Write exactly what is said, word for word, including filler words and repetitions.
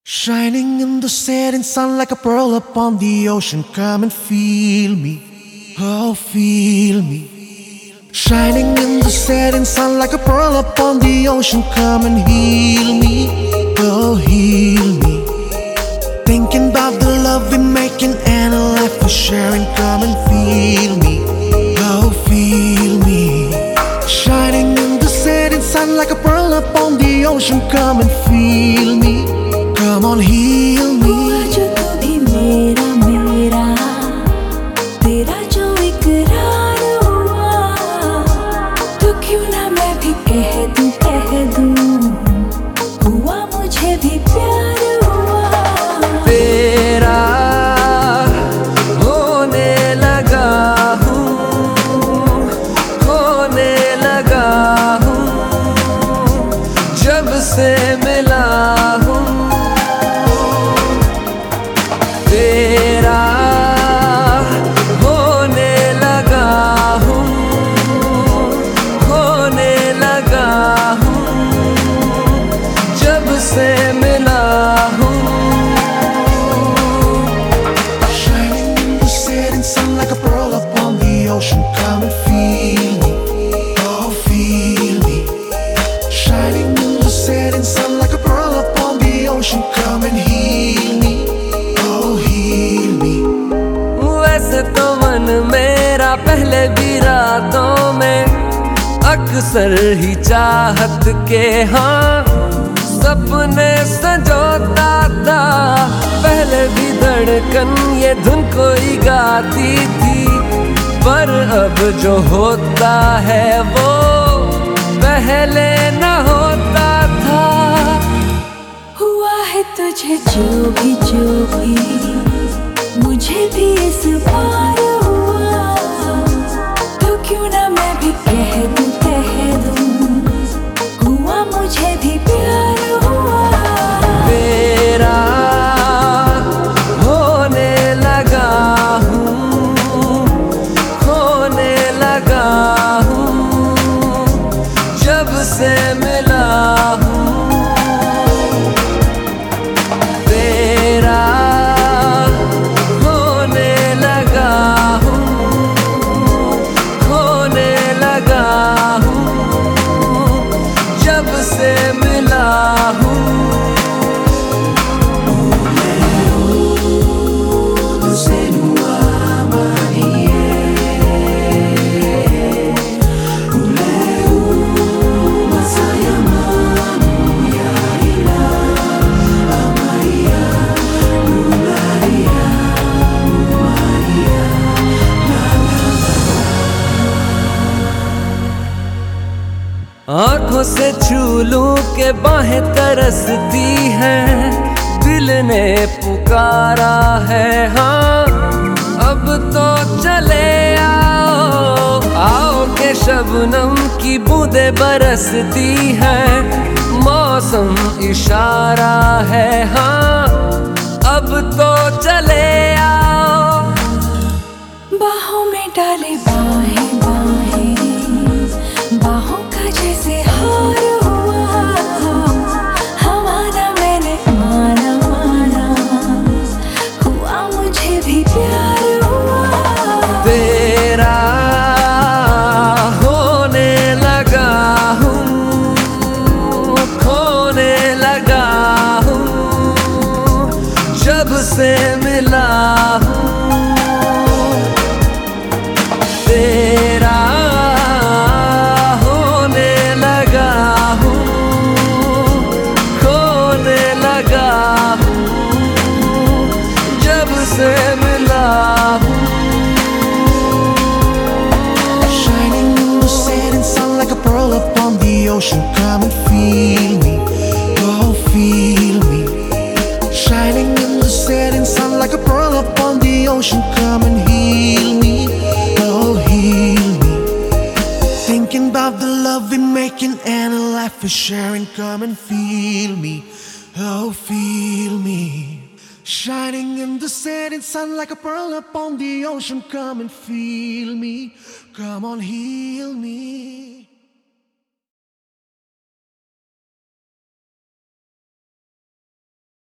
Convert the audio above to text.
Shining in the setting sun like a pearl upon the ocean. Come and feel me, oh feel me. Shining in the setting sun like a pearl upon the ocean. Come and heal me, oh heal me. Thinking about the love we're making and a life we're sharing. Come and feel me, oh feel me. Shining in the setting sun like a pearl upon the ocean. Come and feel me, come on heal me. हुआ जो तू भी मेरा मेरा, तेरा जो इकरार हुआ, तो क्यों ना मैं भी कह दूं कह दूं, हुआ मुझे भी प्यार हुआ। तेरा होने लगा हूँ, होने लगा हूँ, जब से मिला हूँ। तेरा होने लगा हूँ, होने लगा हूँ, जब से मिला हूँ। Shining in the setting sun like a pearl upon the ocean. Come and feel me, oh feel me. Shining in the setting sun like a pearl upon the ocean. Come and heal me, oh heal me. वैसे तो मन मेरा पहले भी रातों में अक्सर ही चाहत के हाँ सपने संजोता था। पहले भी धड़कन ये धुन कोई गाती थी, पर अब जो होता है वो पहले न होता था। हुआ है तुझे जो भी जो भी, मुझे भी इस बार हुआ, तो क्यों ना मैं भी कह दूं कह दूं, हुआ मुझे भी प्यार हुआ। तेरा होने लगा हूँ, होने लगा हूँ, जब से मिला हूँ। तेरा होने लगा हूँ, होने लगा हूँ, जब से मिला हूँ। आँखों से छू लूं के बाहें तरसती हैं, दिल ने पुकारा है हाँ अब तो चले आओ। आओ के शबनम की बूंदें बरसती हैं, मौसम इशारा है हाँ अब तो चले आओ। बाहों में डाले बाहें बाहें, बाहों का जैसे हार हुआ, हमारा मैंने माना माना, हुआ मुझे भी प्यार हुआ। तेरा होने लगा हूँ, खोने लगा हूँ, जब से मिला हूँ। तेरा होने लगा हूँ, खोने लगा हूँ, जब से मिला हूँ। Shining in the setting sun like a pearl upon the ocean. Come and feel me, oh feel me. Shining in the setting sun like a pearl upon the ocean. Come and heal me, oh heal me. Thinking about the love we're making and a life we're sharing. Come and feel me, oh feel me. Shining in the setting sun like a pearl upon the ocean. Come and feel me, come on heal me.